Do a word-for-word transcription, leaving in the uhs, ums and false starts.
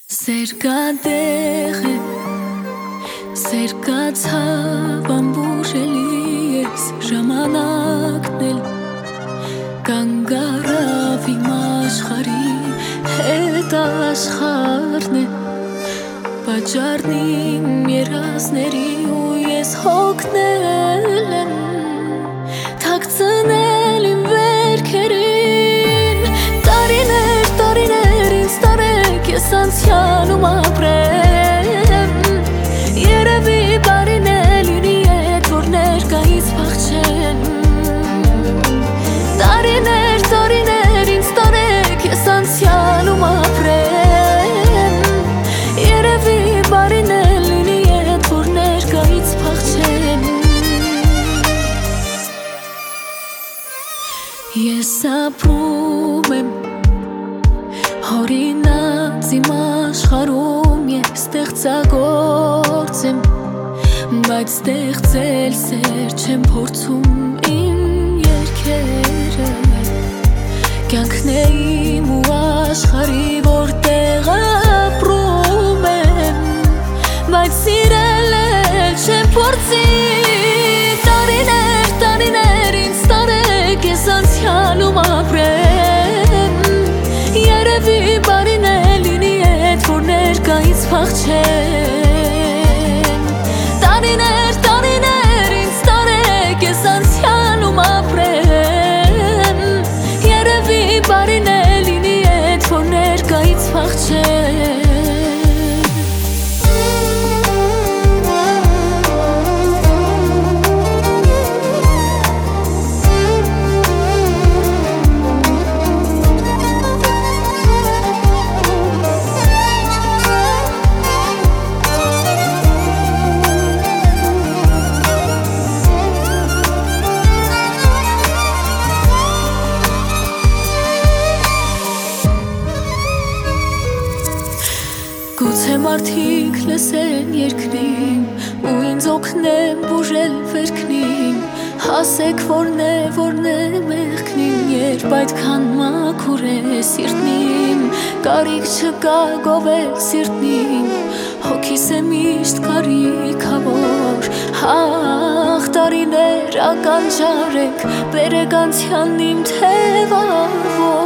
Սերկադեղ է, սերկացավ ամբուժելի ես ժամանակն էլ կանգարավ իմ աշխարի հետ աշխարն է պատճառն իմ երազների ու ես հոգնել եմ թաքցնել իմ վերքերին տարիներ, տարիներ ինձ տարեք ես անցյալում ապրեմ երևի բարին է լինի էդ որ ներկայից փախչեմ տարիներ, տարիներ ինձ տարեք ես անցյալում ապրեմ երևի բարին է լինի էդ որ ներկայից փախչեմ Ես ապրում եմ հորինած իմ աշխարհում ես ստեղծագործ եմ բայց ստեղծել սեր չեմ փորձում իմ երգերը կյանքն է իմ ու աշխարհի որտեղ ապրում եմ բայց սիրել էլ չեմ փորձի տարիներ, տարիներ ինձ տարեք ես անցյալում ապրեմ երևի բարին է լինի էդ որ ներկայից փախչեմ տարիներ, տարիներ ինձ տարեք ես անցյալում ապրեմ երևի բարին է լինի էդ որ ներկայից փախչեմ Գուցե մարդիկ լսեն երկնին ու ինձ օգնեն բուժել վերքնին հասեք որն է, որն է մեղքնին երբ այդքան մաքուր է սիրտնին կարիք չկա գովել սիրտնին հոգիս է միշտ կարիքավոր ահ տարիներ ականջարեք բերեք անցյալն իմ թևավոր